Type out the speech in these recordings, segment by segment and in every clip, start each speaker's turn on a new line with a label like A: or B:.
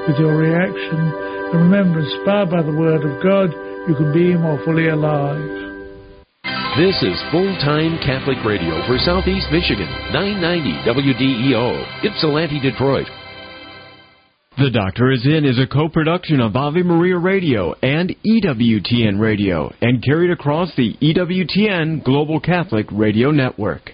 A: with your reaction. And remember, inspired by the Word of God, you can be more fully alive.
B: This is Full-Time Catholic Radio for Southeast Michigan, 990 WDEO, Ypsilanti, Detroit.
C: The Doctor Is In is a co-production of Ave Maria Radio and EWTN Radio and carried across the EWTN Global Catholic Radio Network.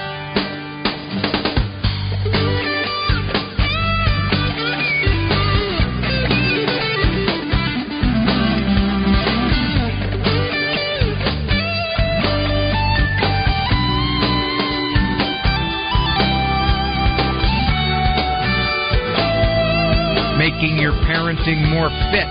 D: Making your parenting more fit.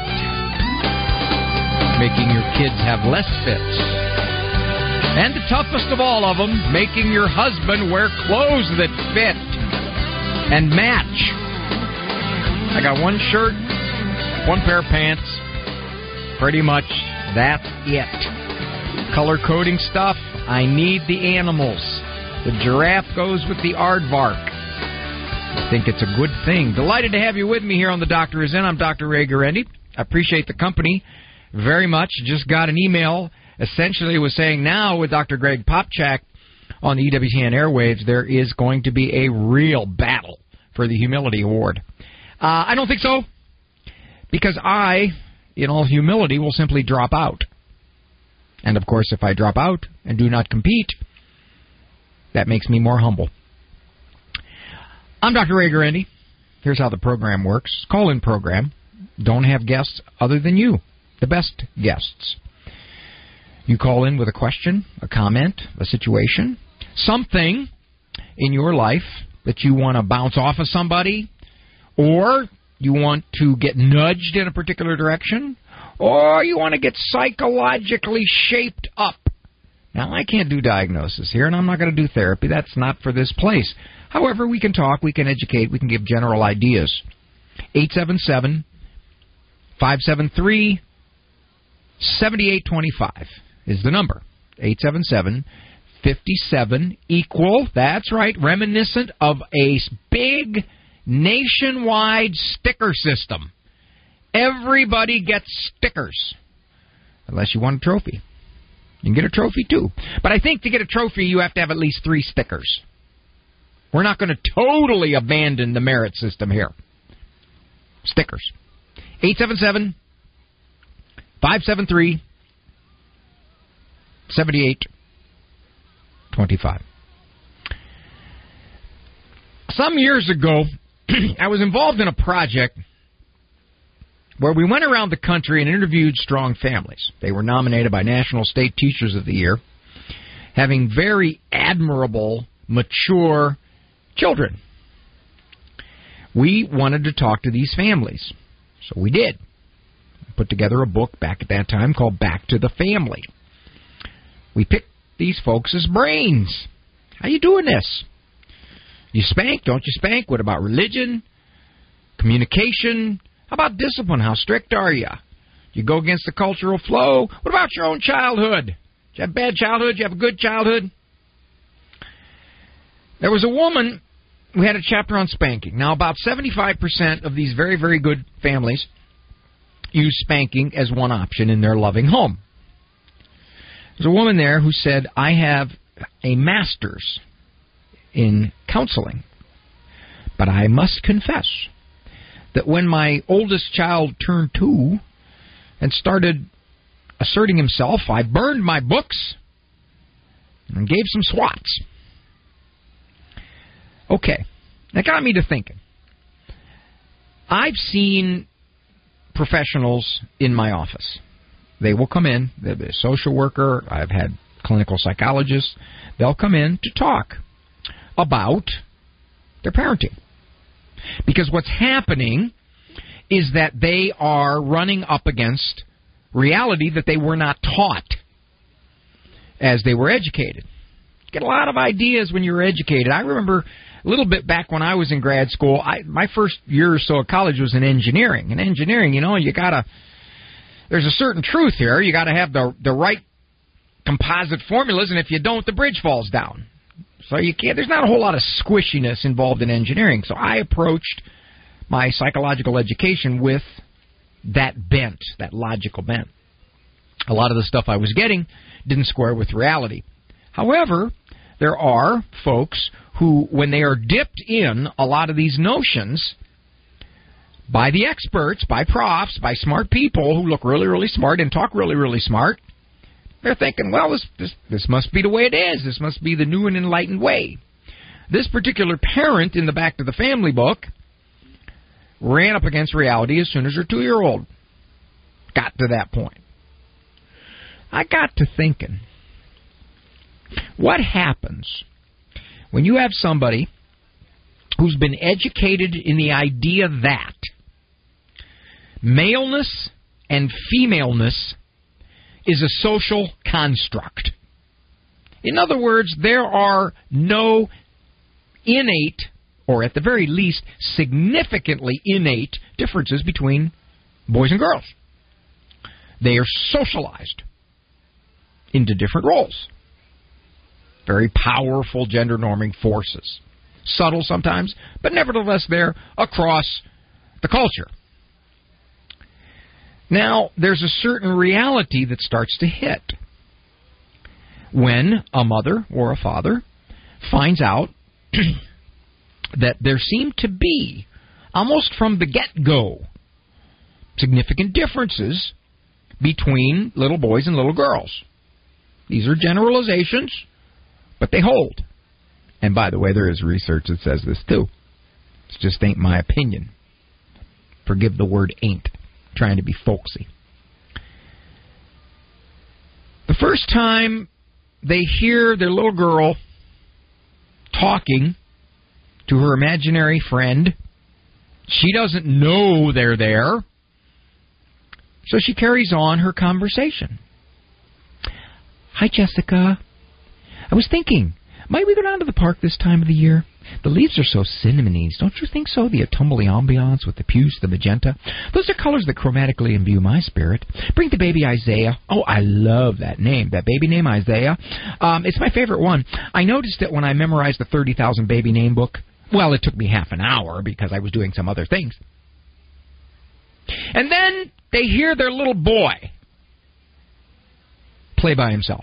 D: Making your kids have less fits. And the toughest of all of them, making your husband wear clothes that fit and match. I got one shirt, one pair of pants. Pretty much that's it. Color coding stuff, I need the animals. The giraffe goes with the aardvark. I think it's a good thing. Delighted to have you with me here on The Doctor Is In. I'm Dr. Ray Guarendi. I appreciate the company very much. Just got an email. Essentially, it was saying now with Dr. Greg Popchak on the EWTN airwaves, there is going to be a real battle for the Humility Award. I don't think so, because I, in all humility, will simply drop out. And, of course, if I drop out and do not compete, that makes me more humble. I'm Dr. Ray Guarendi. Here's how the program works. Call-in program. Don't have guests other than you, the best guests. You call in with a question, a comment, a situation, something in your life that you want to bounce off of somebody, or you want to get nudged in a particular direction, or you want to get psychologically shaped up. Now, I can't do diagnosis here, and I'm not going to do therapy. That's not for this place. However, we can talk, we can educate, we can give general ideas. 877-573-7825 is the number. 877-57 equal, that's right, reminiscent of a big nationwide sticker system. Everybody gets stickers, unless you want a trophy. You can get a trophy, too. But I think to get a trophy, you have to have at least 3 stickers. We're not going to totally abandon the merit system here. Stickers. 877-573-7825. Some years ago, I was involved in a project where we went around the country and interviewed strong families. They were nominated by National State Teachers of the Year, having very admirable, mature children. We wanted to talk to these families, so we did. Put together a book back at that time called Back to the Family. We picked these folks' brains. How you doing this? You spank? Don't you spank? What about religion? Communication? How about discipline? How strict are you? You go against the cultural flow? What about your own childhood? Did you have a bad childhood? Did you have a good childhood? There was a woman, we had a chapter on spanking. Now, about 75% of these very, very good families use spanking as one option in their loving home. There's a woman there who said, I have a master's in counseling, but I must confess that when my oldest child turned 2 and started asserting himself, I burned my books and gave some swats. Okay, that got me to thinking. I've seen professionals in my office. They will come in, they'll be a social worker, I've had clinical psychologists. They'll come in to talk about their parenting. Because what's happening is that they are running up against reality that they were not taught as they were educated. You get a lot of ideas when you were educated. I remember a little bit back when I was in grad school, my first year or so of college was in engineering. In engineering, you know, there's a certain truth here. You got to have the right composite formulas, and if you don't, the bridge falls down. So you can't. There's not a whole lot of squishiness involved in engineering. So I approached my psychological education with that bent, that logical bent. A lot of the stuff I was getting didn't square with reality. However, there are folks who, when they are dipped in a lot of these notions by the experts, by profs, by smart people who look really, really smart and talk really, really smart, they're thinking, well, this must be the way it is. This must be the new and enlightened way. This particular parent in the Back to the Family book ran up against reality as soon as her 2-year-old got to that point. I got to thinking, what happens when you have somebody who's been educated in the idea that maleness and femaleness is a social construct? In other words, there are no innate, or at the very least, significantly innate differences between boys and girls. They are socialized into different roles. Very powerful gender norming forces. Subtle sometimes, but nevertheless they're across the culture. Now, there's a certain reality that starts to hit when a mother or a father finds out that there seem to be, almost from the get-go, significant differences between little boys and little girls. These are generalizations, but they hold. And by the way, there is research that says this too. It just ain't my opinion. Forgive the word ain't. I'm trying to be folksy. The first time they hear their little girl talking to her imaginary friend, she doesn't know they're there, so she carries on her conversation. Hi, Jessica. I was thinking, might we go down to the park this time of the year? The leaves are so cinnamony, don't you think so? The autumnal ambiance with the puce, the magenta. Those are colors that chromatically imbue my spirit. Bring the baby Isaiah. Oh, I love that name, that baby name Isaiah. It's my favorite one. I noticed that when I memorized the 30,000 baby name book, well, it took me half an hour because I was doing some other things. And then they hear their little boy play by himself.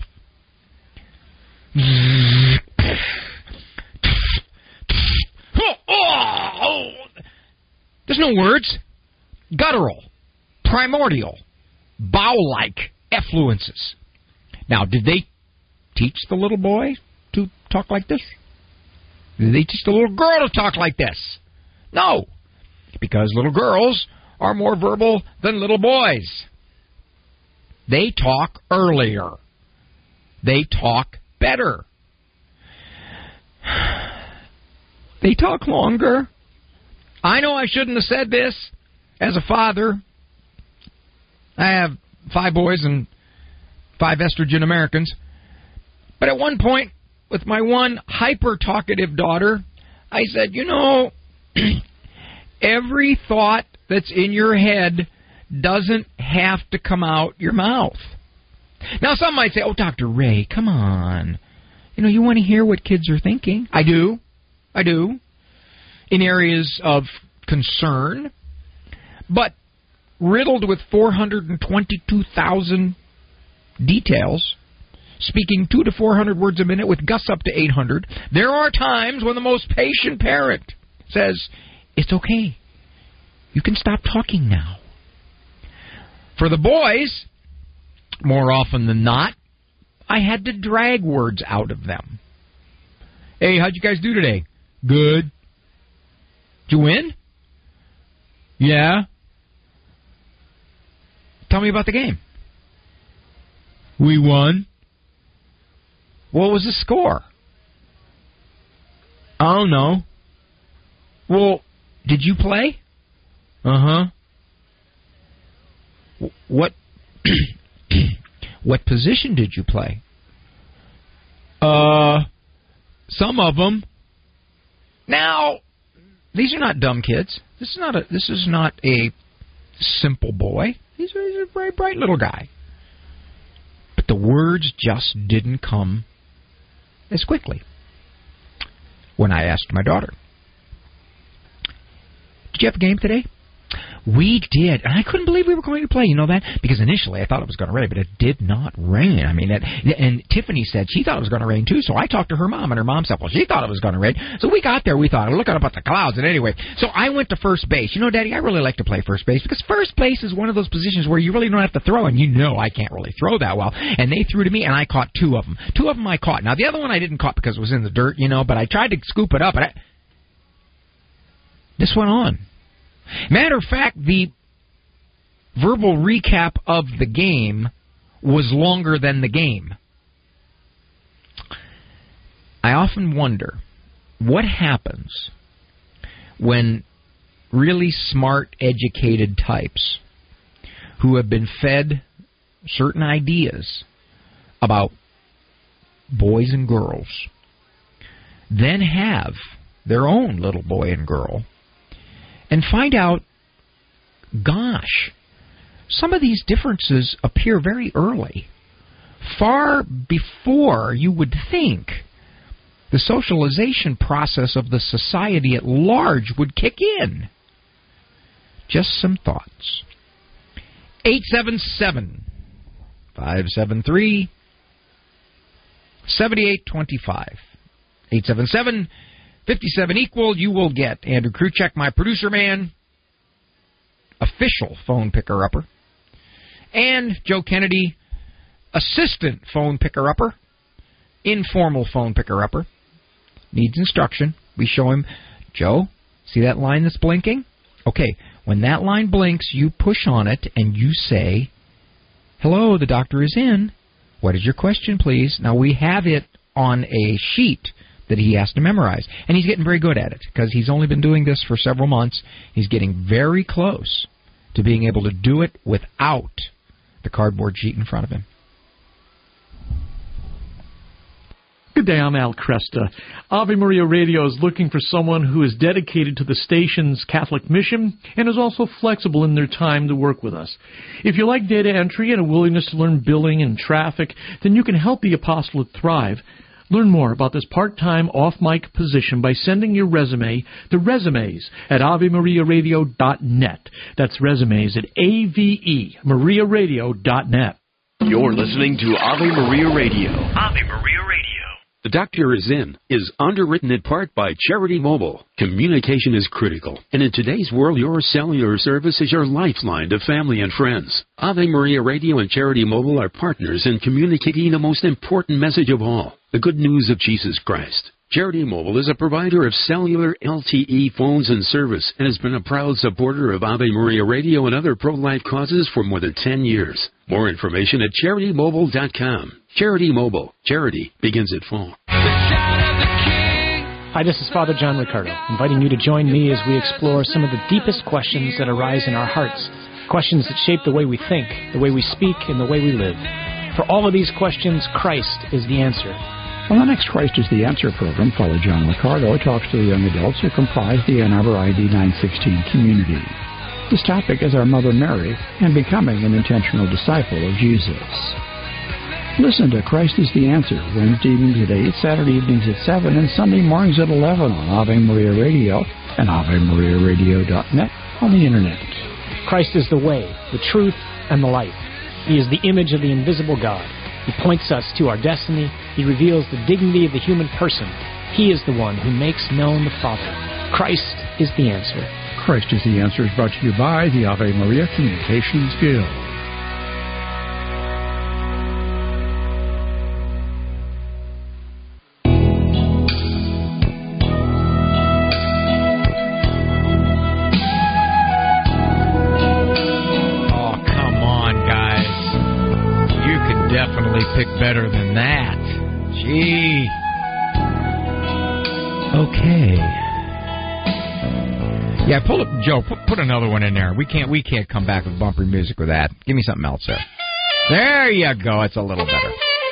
D: There's no words. Guttural, primordial, bow-like effluences. Now, did they teach the little boy to talk like this? Did they teach the little girl to talk like this? No, because little girls are more verbal than little boys. They talk earlier. They talk better. They talk longer. I know I shouldn't have said this as a father. I have 5 boys and 5 estrogen Americans. But at one point, with my one hyper-talkative daughter, I said, you know, every thought that's in your head doesn't have to come out your mouth. Now, some might say, oh, Dr. Ray, come on. You know, you want to hear what kids are thinking. I do. In areas of concern. But riddled with 422,000 details, speaking 200 to 400 words a minute with gusts up to 800, there are times when the most patient parent says, it's okay. You can stop talking now. For the boys, more often than not, I had to drag words out of them. Hey, how'd you guys do today? Good. Did you win? Yeah. Tell me about the game. We won. What was the score? I don't know. Well, did you play? Uh-huh. What what position did you play? Some of them. Now, these are not dumb kids. This is not a simple boy. He's a very bright little guy. But the words just didn't come as quickly when I asked my daughter. Did you have a game today? We did, and I couldn't believe we were going to play. You know that? Because initially I thought it was going to rain, but it did not rain. I mean, and Tiffany said she thought it was going to rain too, so I talked to her mom, and her mom said, well, she thought it was going to rain. So we got there, we thought, looking up at the clouds, and anyway. So I went to first base. You know, Daddy, I really like to play first base, because first base is one of those positions where you really don't have to throw, and you know I can't really throw that well. And they threw to me, and I caught 2 of them. 2 of them I caught. Now, the other one I didn't caught because it was in the dirt, you know, but I tried to scoop it up, and this went on. Matter of fact, the verbal recap of the game was longer than the game. I often wonder what happens when really smart, educated types who have been fed certain ideas about boys and girls then have their own little boy and girl and find out, gosh, some of these differences appear very early, far before you would think the socialization process of the society at large would kick in. Just some thoughts. 877-573-7825. 877-57-equal. You will get Andrew Kruchek, my producer man, official phone picker-upper, and Joe Kennedy, assistant phone picker-upper, informal phone picker-upper. Needs instruction. We show him, Joe, see that line that's blinking? Okay, when that line blinks, you push on it and you say, hello, the doctor is in. What is your question, please? Now, we have it on a sheet that he has to memorize, and he's getting very good at it because he's only been doing this for several months. He's getting very close to being able to do it without the cardboard sheet in front of him.
E: Good day, I'm Al Cresta. Ave Maria Radio is looking for someone who is dedicated to the station's Catholic mission and is also flexible in their time to work with us. If you like data entry and a willingness to learn billing and traffic, then you can help the Apostolate thrive. Learn more about this part-time off-mic position by sending your resume to resumes@AveMariaRadio.net. That's resumes at AVEMariaRadio.net.
B: You're listening to Ave Maria Radio. Ave Maria Radio. The Doctor is In is underwritten in part by Charity Mobile. Communication is critical, and in today's world, your cellular service is your lifeline to family and friends. Ave Maria Radio and Charity Mobile are partners in communicating the most important message of all, the good news of Jesus Christ. Charity Mobile is a provider of cellular LTE phones and service and has been a proud supporter of Ave Maria Radio and other pro-life causes for more than 10 years. More information at CharityMobile.com. Charity Mobile. Charity begins at phone.
F: Hi, this is Father John Riccardo, inviting you to join me as we explore some of the deepest questions that arise in our hearts, questions that shape the way we think, the way we speak, and the way we live. For all of these questions, Christ is the answer.
G: On the next Christ is the Answer program, Father John Riccardo talks to the young adults who comprise the Ann Arbor ID 916 community. His topic is Our Mother Mary and becoming an intentional disciple of Jesus. Listen to Christ is the Answer Wednesday evenings at 8, Saturday evenings at 7, and Sunday mornings at 11 on Ave Maria Radio and AveMariaRadio.net on the Internet.
F: Christ is the way, the truth, and the life. He is the image of the invisible God. He points us to our destiny. He reveals the dignity of the human person. He is the one who makes known the Father. Christ is the answer.
G: Christ is the Answer is brought to you by the Ave Maria Communications Guild.
D: Better than that. Gee. Okay. Yeah, pull up, Joe. Put another one in there. We can't come back with bumper music with that. Give me something else there. There you go. It's a little better.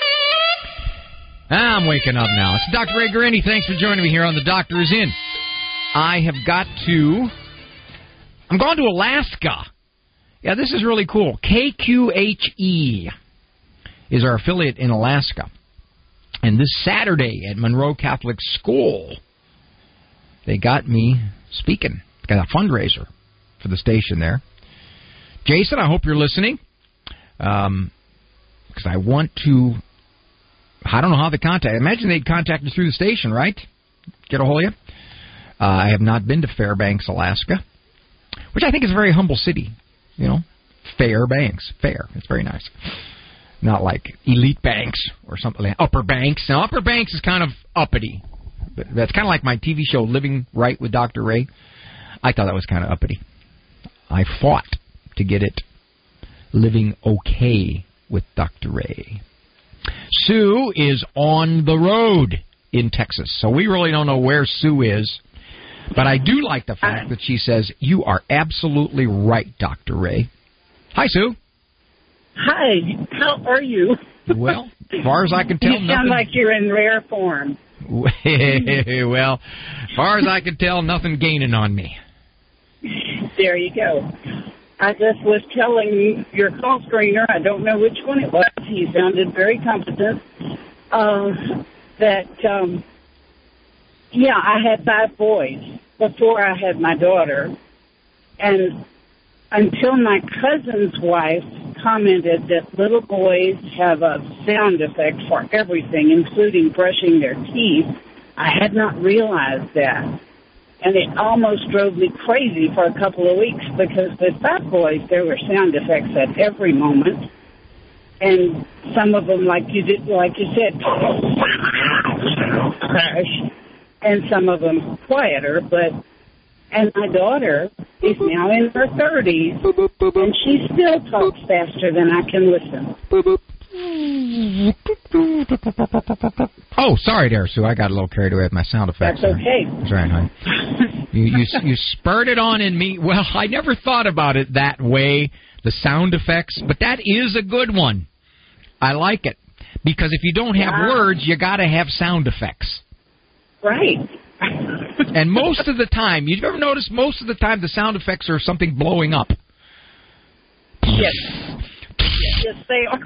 D: I'm waking up now. It's Dr. Ray Guarini. Thanks for joining me here on The Doctor Is In. I'm going to Alaska. Yeah, this is really cool. KQHE is our affiliate in Alaska. And this Saturday at Monroe Catholic School, they got me speaking. got a fundraiser for the station there. Jason, I hope you're listening, because I want to. I don't know how they contact. I imagine they'd contact you through the station, right? Get a hold of you. I have not been to Fairbanks, Alaska, which I think is a very humble city. You know, Fairbanks, fair. It's very nice. Not like Elite Banks or something like Upper Banks. Now, Upper Banks is kind of uppity. That's kind of like my TV show, Living Right with Dr. Ray. I thought that was kind of uppity. I fought to get it Living Okay with Dr. Ray. Sue is on the road in Texas, so we really don't know where Sue is. But I do like the fact that she says, "You are absolutely right, Dr. Ray." Hi, Sue.
H: Hi. How are you?
D: Well, as far as I can tell,
H: you sound like you're in rare form.
D: Well, as far as I can tell, nothing gaining on me.
H: There you go. I just was telling your call screener, I don't know which one it was, he sounded very competent, I had 5 boys before I had my daughter. And until my cousin's wife commented that little boys have a sound effect for everything, including brushing their teeth, I had not realized that. And it almost drove me crazy for a couple of weeks because with 5 boys, there were sound effects at every moment. And some of them, like you said, crash, and some of them quieter. And my daughter is now in her 30s, and she still talks faster than I can listen.
D: Oh, sorry there, Sue. I got a little carried away with my sound effects.
H: That's okay.
D: That's right, honey. You spurred it on in me. Well, I never thought about it that way, the sound effects, but that is a good one. I like it. Because if you don't have words, you got to have sound effects.
H: Right.
D: And most of the time, you've ever noticed most of the time the sound effects are something blowing up?
H: Yes. Yes, they are.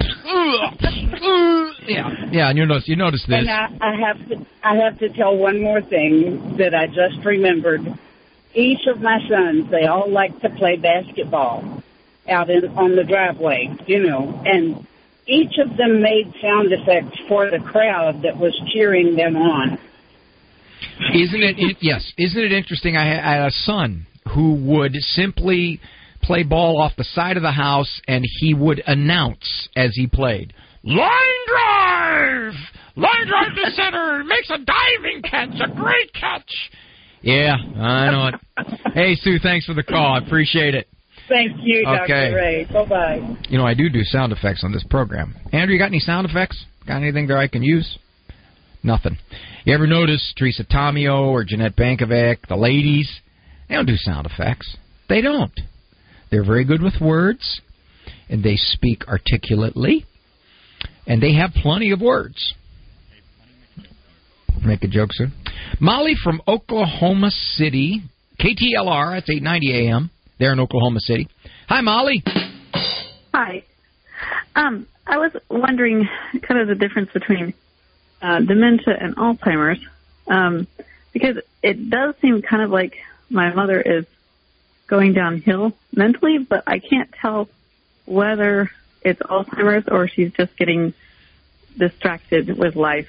D: Yeah, and you notice this.
H: And I have to tell one more thing that I just remembered. Each of my sons, they all like to play basketball out on the driveway, and each of them made sound effects for the crowd that was cheering them on.
D: Isn't it interesting? I had a son who would simply play ball off the side of the house, and he would announce as he played, line drive to center, makes a diving catch, a great catch. Yeah, I know it. Hey, Sue, thanks for the call. I appreciate it.
H: Thank you, Dr. Ray. Bye-bye.
D: I do sound effects on this program. Andrew, you got any sound effects? Got anything that I can use? Nothing. You ever notice Teresa Tomeo or Jeanette Bankovic, the ladies? They don't do sound effects. They don't. They're very good with words, and they speak articulately, and they have plenty of words. Make a joke, sir. Molly from Oklahoma City, KTLR, that's 890 AM, there in Oklahoma City. Hi, Molly.
I: Hi. I was wondering kind of the difference between dementia and Alzheimer's, because it does seem kind of like my mother is going downhill mentally, but I can't tell whether it's Alzheimer's or she's just getting distracted with life.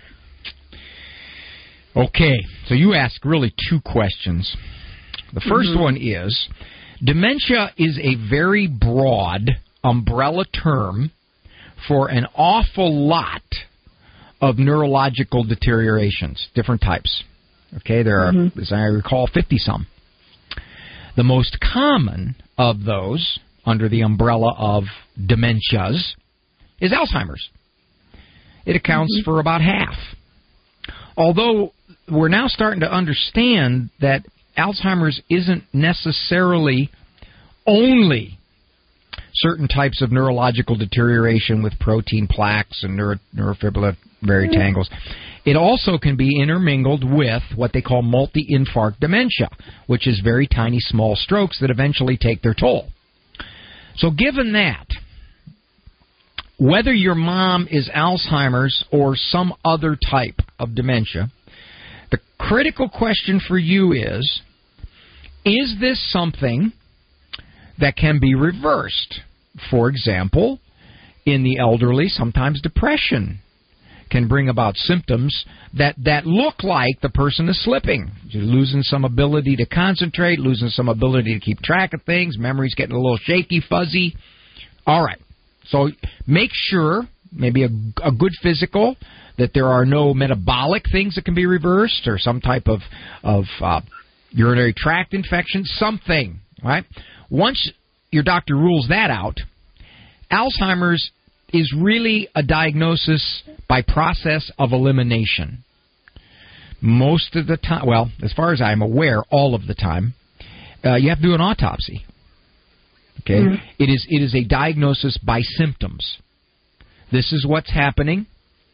D: Okay, so you ask really 2 questions. The first one is, dementia is a very broad umbrella term for an awful lot of neurological deteriorations, different types. Okay, there are, as I recall, 50-some. The most common of those, under the umbrella of dementias, is Alzheimer's. It accounts for about half. Although we're now starting to understand that Alzheimer's isn't necessarily only certain types of neurological deterioration with protein plaques and neurofibrillary tangles. It also can be intermingled with what they call multi-infarct dementia, which is very tiny, small strokes that eventually take their toll. So given that, whether your mom is Alzheimer's or some other type of dementia, the critical question for you is Is this something that can be reversed? For example, in the elderly, sometimes depression can bring about symptoms that look like the person is slipping. You're losing some ability to concentrate, losing some ability to keep track of things, memory's getting a little shaky, fuzzy. All right. So make sure, maybe a good physical, that there are no metabolic things that can be reversed or some type of urinary tract infection, something, right? Once your doctor rules that out, Alzheimer's is really a diagnosis by process of elimination. Most of the time, well, as far as I'm aware, all of the time, you have to do an autopsy. Okay? Mm-hmm. It is a diagnosis by symptoms. This is what's happening.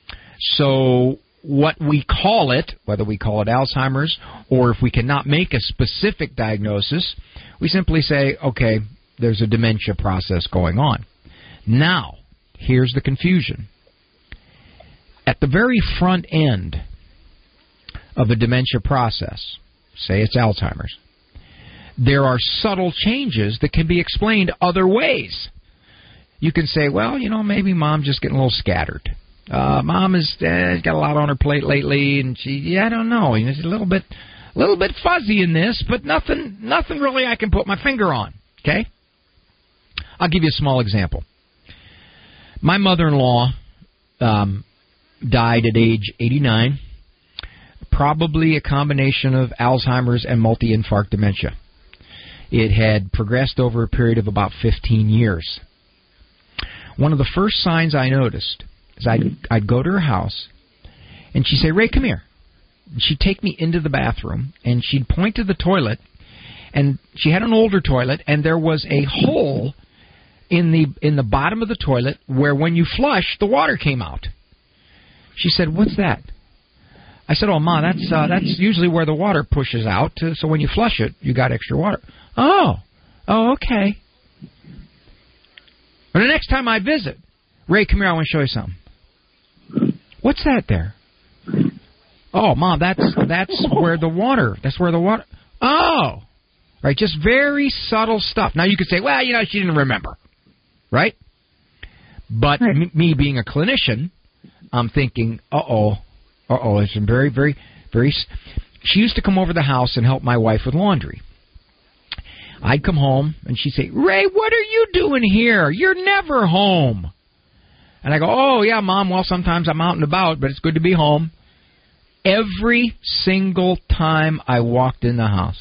D: So what we call it, whether we call it Alzheimer's or if we cannot make a specific diagnosis, we simply say, okay, there's a dementia process going on. Now, here's the confusion. At the very front end of a dementia process, say it's Alzheimer's, there are subtle changes that can be explained other ways. You can say, well, maybe Mom's just getting a little scattered. Mom has got a lot on her plate lately, and I don't know. It's a little bit fuzzy in this, but nothing really I can put my finger on. Okay? I'll give you a small example. My mother-in-law died at age 89, probably a combination of Alzheimer's and multi-infarct dementia. It had progressed over a period of about 15 years. One of the first signs I noticed is I'd go to her house, and she'd say, Ray, come here. And she'd take me into the bathroom, and she'd point to the toilet, and she had an older toilet, and there was a hole in the bottom of the toilet where when you flush, the water came out. She said, what's that? I said, oh, Ma, that's usually where the water pushes out, so when you flush it, you got extra water. Oh, okay. But the next time I visit, Ray, come here, I want to show you something. What's that there? Oh, Mom, that's where the water. Oh, right, just very subtle stuff. Now you could say, well, she didn't remember, right? But me being a clinician, I'm thinking, it's some very, very, very. She used to come over the house and help my wife with laundry. I'd come home and she'd say, Ray, what are you doing here? You're never home. And I go, oh, yeah, Mom, well, sometimes I'm out and about, but it's good to be home. Every single time I walked in the house,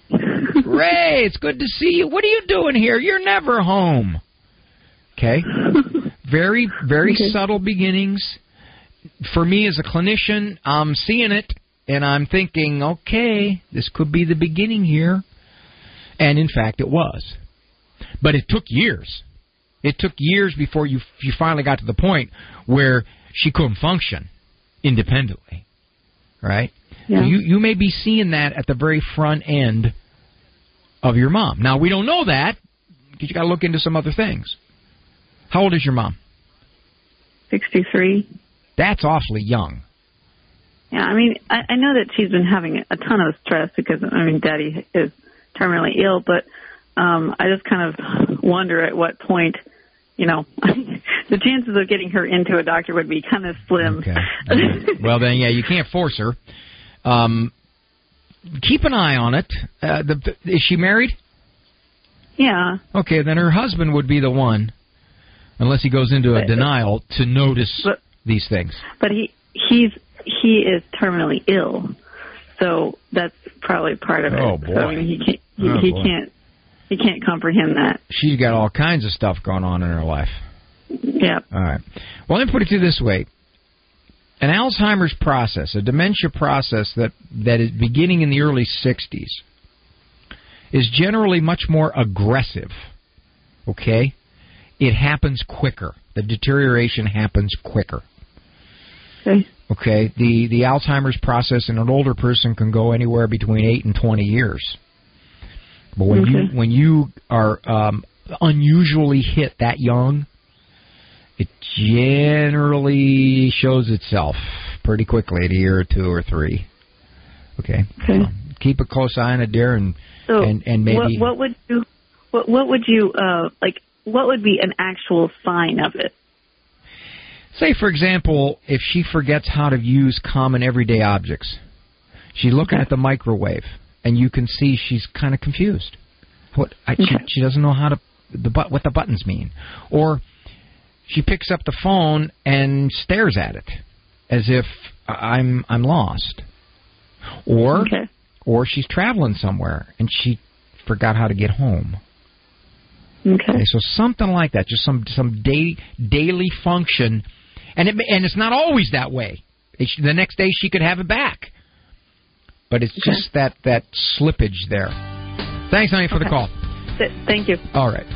D: Ray, it's good to see you. What are you doing here? You're never home. Okay? Very, very subtle beginnings. For me as a clinician, I'm seeing it, and I'm thinking, okay, this could be the beginning here. And, in fact, it was. But it took years. It took years before you finally got to the point where she couldn't function independently, right? Yeah. So you may be seeing that at the very front end of your mom. Now, we don't know that because you got to look into some other things. How old is your mom?
I: 63.
D: That's awfully young.
I: Yeah, I mean, I know that she's been having a ton of stress because, Daddy is terminally ill, but I just kind of wonder at what point, the chances of getting her into a doctor would be kind of slim.
D: Okay. Well, then, you can't force her. Keep an eye on it. Is she married?
I: Yeah.
D: Okay, then her husband would be the one, unless he goes into a denial, to notice these things.
I: But he is terminally ill, so that's probably part of it.
D: Oh, boy.
I: So, he can't comprehend that.
D: She's got all kinds of stuff going on in her life.
I: Yeah.
D: All right. Well, let me put it to you this way. An Alzheimer's process, a dementia process that is beginning in the early 60s, is generally much more aggressive, okay? It happens quicker. The deterioration happens quicker.
I: Okay.
D: Okay? The Alzheimer's process in an older person can go anywhere between 8 and 20 years. But when you are unusually hit that young, it generally shows itself pretty quickly at a year or 2 or 3. Okay? keep a close eye on it, dear, and maybe
I: what would you like? What would be an actual sign of it?
D: Say, for example, if she forgets how to use common everyday objects. She's looking at the microwave, and you can see she's kind of confused. She doesn't know what the buttons mean. Or she picks up the phone and stares at it as if I'm lost. Or she's traveling somewhere, and she forgot how to get home. Okay, so something like that, just some daily function, and it's not always that way. The next day she could have it back, but it's just that slippage there. Thanks, honey, for the call.
I: Thank you.
D: All right,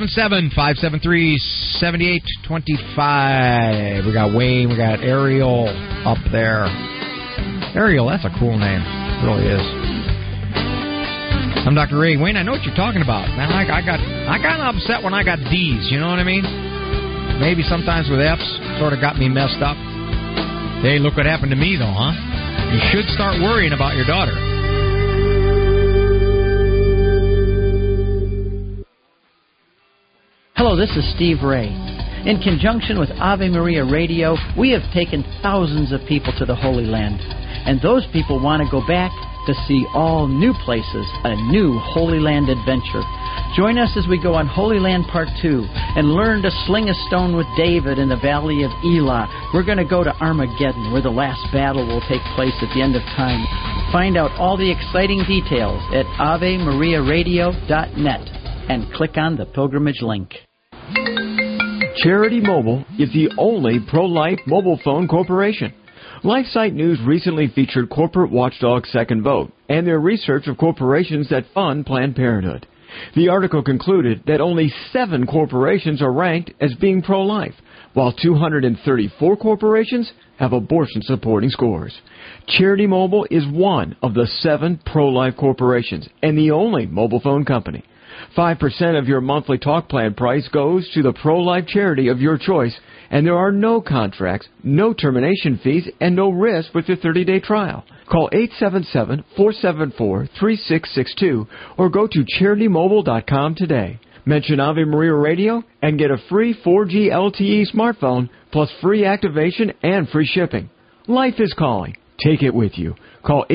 D: 877-573-7825. We got Wayne, we got Ariel up there. Ariel, that's a cool name. It really is. I'm Dr. Ray. Wayne, I know what you're talking about. Man, I got upset when I got D's, you know what I mean? Maybe sometimes with F's sort of got me messed up. Hey, look what happened to me, though, huh? You should start worrying about your daughter.
J: Hello, this is Steve Ray. In conjunction with Ave Maria Radio, we have taken thousands of people to the Holy Land. And those people want to go back to see all new places, a new Holy Land adventure. Join us as we go on Holy Land Part 2 and learn to sling a stone with David in the Valley of Elah. We're going to go to Armageddon, where the last battle will take place at the end of time. Find out all the exciting details at AveMariaRadio.net and click on the pilgrimage link.
C: Charity Mobile is the only pro-life mobile phone corporation. LifeSite News recently featured corporate watchdog Second Vote and their research of corporations that fund Planned Parenthood. The article concluded that only 7 corporations are ranked as being pro-life, while 234 corporations have abortion-supporting scores. Charity Mobile is one of the 7 pro-life corporations and the only mobile phone company. 5% of your monthly talk plan price goes to the pro-life charity of your choice, and there are no contracts, no termination fees, and no risk with your 30-day trial. Call 877-474-3662 or go to CharityMobile.com today. Mention Ave Maria Radio and get a free 4G LTE smartphone plus free activation and free shipping. Life is calling. Take it with you. Call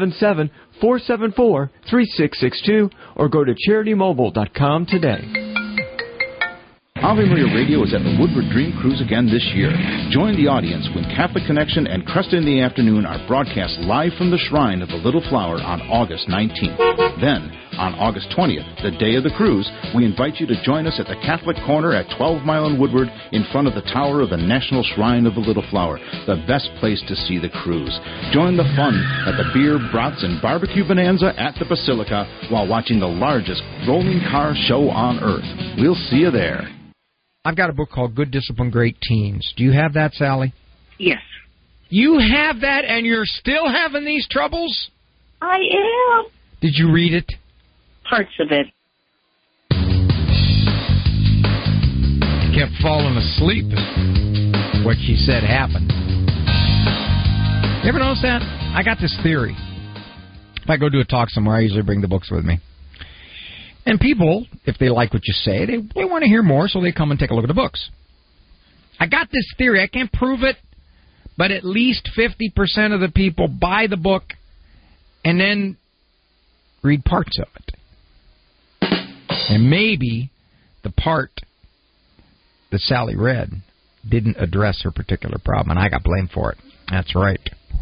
C: 877-474-3662 or go to CharityMobile.com today.
K: Ave Maria Radio is at the Woodward Dream Cruise again this year. Join the audience when Catholic Connection and Cresta in the Afternoon are broadcast live from the Shrine of the Little Flower on August 19th. Then, on August 20th, the day of the cruise, we invite you to join us at the Catholic Corner at 12 Mile and Woodward in front of the tower of the National Shrine of the Little Flower, the best place to see the cruise. Join the fun at the Beer, Brats, and Barbecue Bonanza at the Basilica while watching the largest rolling car show on Earth. We'll see you there.
D: I've got a book called Good Discipline, Great Teens. Do you have that, Sally?
L: Yes.
D: You have that and you're still having these troubles?
L: I am.
D: Did you read it?
L: Parts of it.
D: Kept falling asleep. What she said happened. You ever notice that? I got this theory. If I go do a talk somewhere, I usually bring the books with me. And people, if they like what you say, they want to hear more, so they come and take a look at the books. I got this theory. I can't prove it, but at least 50% of the people buy the book and then read parts of it. And maybe the part that Sally read didn't address her particular problem, and I got blamed for it. That's right.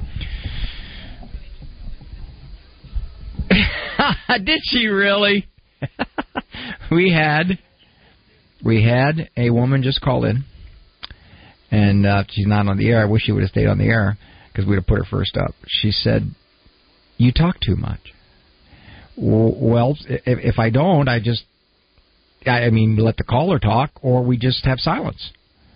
D: Did she really? We had a woman just call in, and she's not on the air. I wish she would have stayed on the air because we'd have put her first up. She said, "You talk too much." Well, if I don't, I mean, let the caller talk, or we just have silence.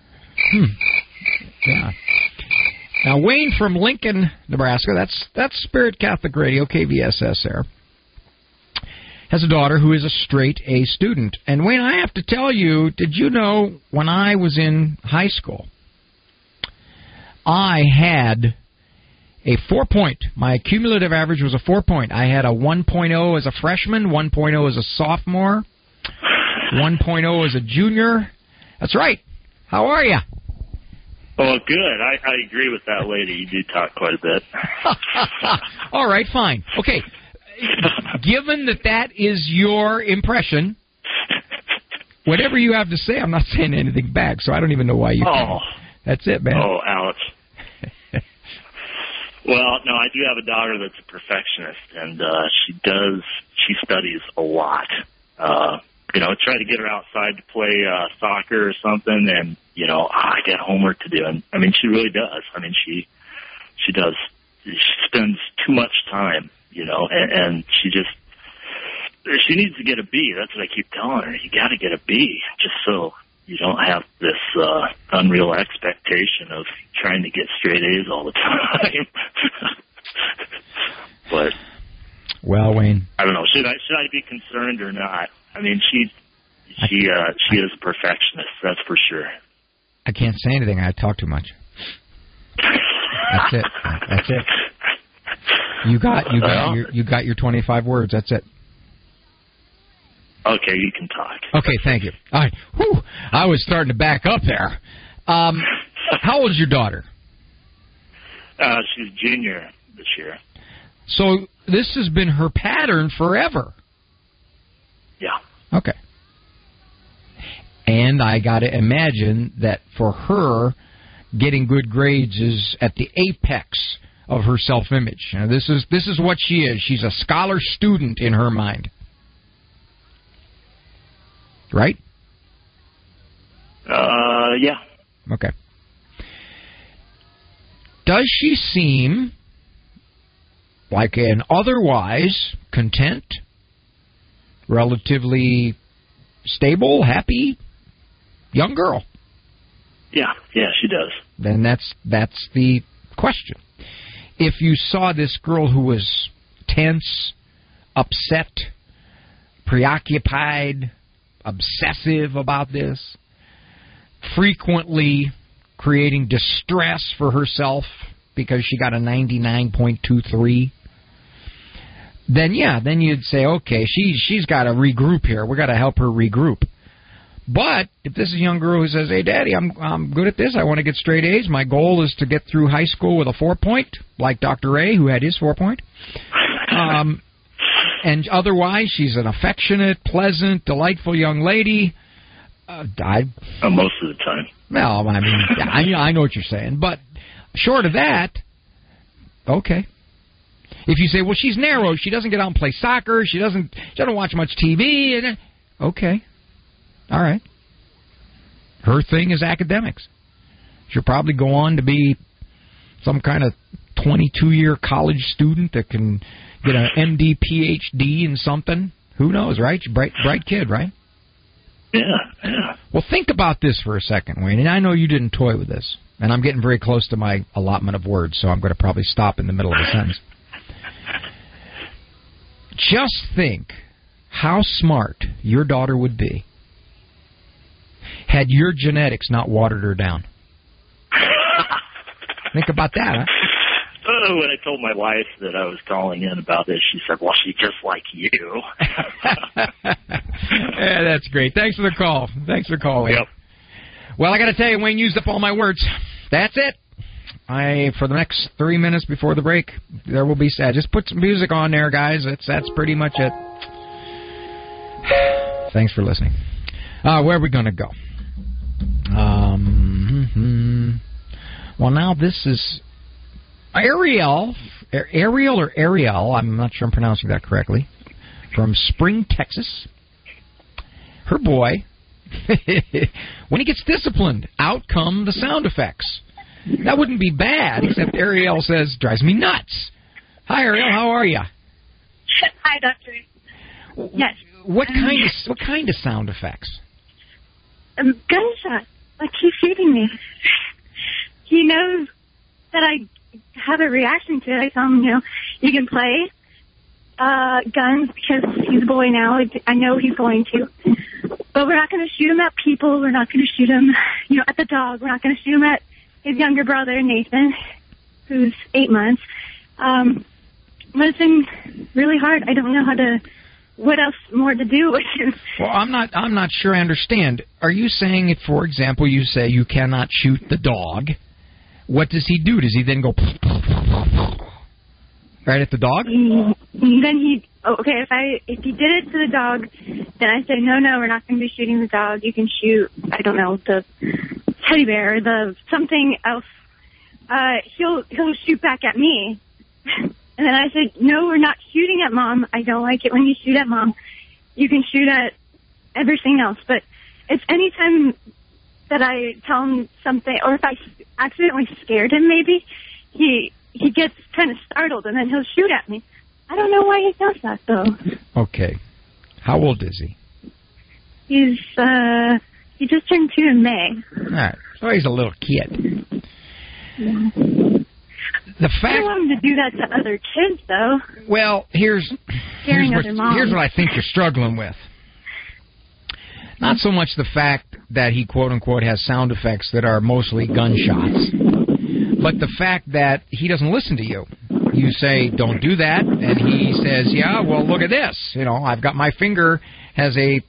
D: Yeah. Now, Wayne from Lincoln, Nebraska, that's Spirit Catholic Radio, KVSS there, has a daughter who is a straight A student. And, Wayne, I have to tell you, did you know when I was in high school, I had A 4-point. My cumulative average was a 4-point. I had a 1.0 as a freshman, 1.0 as a sophomore, 1.0 as a junior. That's right. How are you?
M: Well, good. I agree with that lady. You do talk quite a bit.
D: All right, fine. Okay. Given that is your impression, whatever you have to say, I'm not saying anything back, so I don't even know why you came. That's it, man.
M: Oh, Alex. Well, no, I do have a daughter that's a perfectionist, and she studies a lot. Try to get her outside to play soccer or something, and, I got homework to do. And, I mean, she really does. I mean, she does. She spends too much time, and she needs to get a B. That's what I keep telling her. You got to get a B, just so you don't have this unreal expectation of trying to get straight A's all the time. But,
D: well, Wayne,
M: I don't know. Should I be concerned or not? I mean, she is a perfectionist. That's for sure.
D: I can't say anything. I talk too much. That's it. That's it. You got your 25 words. That's it.
M: Okay, you can talk.
D: Okay, thank you. All right. Whew, I was starting to back up there. How old is your daughter?
M: She's junior this year.
D: So this has been her pattern forever.
M: Yeah.
D: Okay. And I got to imagine that for her, getting good grades is at the apex of her self-image. Now, this is what she is. She's a scholar student in her mind. Right?
M: Yeah.
D: Okay. Does she seem like an otherwise content, relatively stable, happy young girl?
M: Yeah, she does.
D: Then that's the question. If you saw this girl who was tense, upset, preoccupied, obsessive about this, frequently creating distress for herself because she got a 99.23, then you'd say, okay, she's got to regroup here. We got to help her regroup. But if this is a young girl who says, hey, Daddy, I'm good at this. I want to get straight A's. My goal is to get through high school with a 4-point, like Dr. Ray, who had his 4-point. And otherwise, she's an affectionate, pleasant, delightful young lady.
M: Most of the time.
D: Well, I mean, I know what you're saying. But short of that, okay. If you say, well, she's narrow, she doesn't get out and play soccer, she doesn't watch much TV, okay. All right. Her thing is academics. She'll probably go on to be some kind of 22-year college student that can get an MD, PhD in something. Who knows, right? Bright kid, right?
M: Yeah.
D: Well, think about this for a second, Wayne. And I know you didn't toy with this. And I'm getting very close to my allotment of words, so I'm going to probably stop in the middle of a sentence. Just think how smart your daughter would be had your genetics not watered her down. Think about that, huh?
M: When I told my wife that I was calling in about this, she said, well, she's just like you.
D: Yeah, that's great. Thanks for the call. Thanks for calling.
M: Yep.
D: Well, I got to tell you, Wayne used up all my words. That's it. For the next 3 minutes before the break, there will be sad. Just put some music on there, guys. That's pretty much it. Thanks for listening. Where are we going to go? Well, now this is Ariel or Ariel, I'm not sure I'm pronouncing that correctly, from Spring, Texas. Her boy, when he gets disciplined, out come the sound effects. That wouldn't be bad, except Ariel says, drives me nuts. Hi, Ariel, how are you?
N: Hi, Doctor. Yes.
D: What kind of sound effects?
N: Gunshot. Like he's shooting me. He knows that I have a reaction to it. I tell him, you can play guns because he's a boy now. I know he's going to. But we're not going to shoot him at people. We're not going to shoot him, at the dog. We're not going to shoot him at his younger brother, Nathan. who's 8 months. But it's been really hard. I don't know what else more to do with him.
D: Well, I'm not sure I understand. Are you saying if, for example, you say you cannot shoot the dog, what does he do? Does he then go right at the dog?
N: Then if he did it to the dog, then I say, no, we're not going to be shooting the dog. You can shoot, I don't know, the teddy bear, the something else. He'll shoot back at me. And then I said, no, we're not shooting at Mom. I don't like it when you shoot at Mom. You can shoot at everything else. But it's any time that I tell him something, or if I accidentally scared him maybe, he gets kind of startled, and then he'll shoot at me. I don't know why he does that, though.
D: Okay. How old is he?
N: He just turned 2 in May.
D: All right. So he's a little kid.
N: Yeah.
D: The fact,
N: I don't want him to do that to other kids, though.
D: Well, here's what I think you're struggling with. Not so much the fact that he, quote-unquote, has sound effects that are mostly gunshots, but the fact that he doesn't listen to you. You say, don't do that, and he says, yeah, well, look at this. You know, I've got my finger has a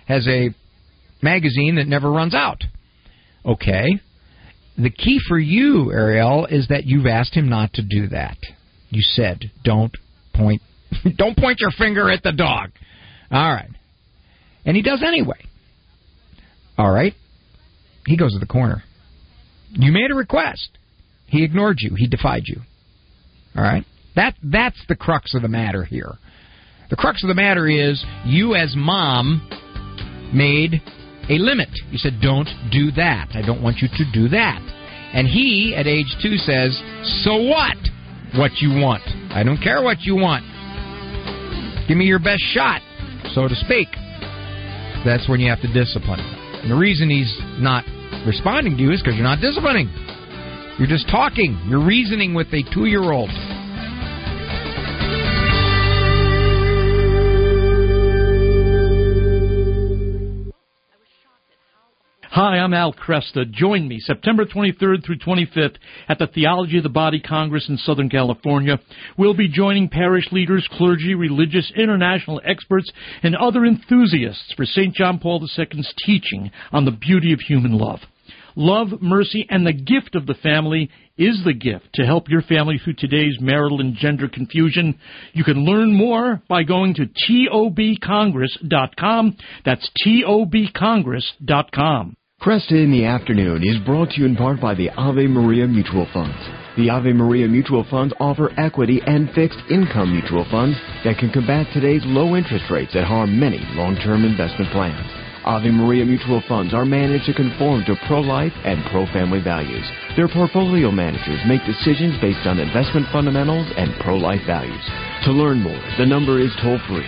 D: magazine that never runs out. Okay. The key for you, Ariel, is that you've asked him not to do that. You said, don't point your finger at the dog. All right. And he does anyway. All right. He goes to the corner. You made a request. He ignored you. He defied you. All right. That's the crux of the matter here. The crux of the matter is you as Mom made a limit. You said, don't do that. I don't want you to do that. And he, at age 2, says, so what? What you want. I don't care what you want. Give me your best shot, so to speak. That's when you have to discipline him. And the reason he's not responding to you is because you're not disciplining. You're just talking. You're reasoning with a 2-year-old.
E: Hi, I'm Al Cresta. Join me September 23rd through 25th at the Theology of the Body Congress in Southern California. We'll be joining parish leaders, clergy, religious, international experts, and other enthusiasts for St. John Paul II's teaching on the beauty of human love. Love, mercy, and the gift of the family is the gift to help your family through today's marital and gender confusion. You can learn more by going to tobcongress.com. That's tobcongress.com.
C: Cresta in the Afternoon is brought to you in part by the Ave Maria Mutual Funds. The Ave Maria Mutual Funds offer equity and fixed income mutual funds that can combat today's low interest rates that harm many long-term investment plans. Ave Maria Mutual Funds are managed to conform to pro-life and pro-family values. Their portfolio managers make decisions based on investment fundamentals and pro-life values. To learn more, the number is toll-free,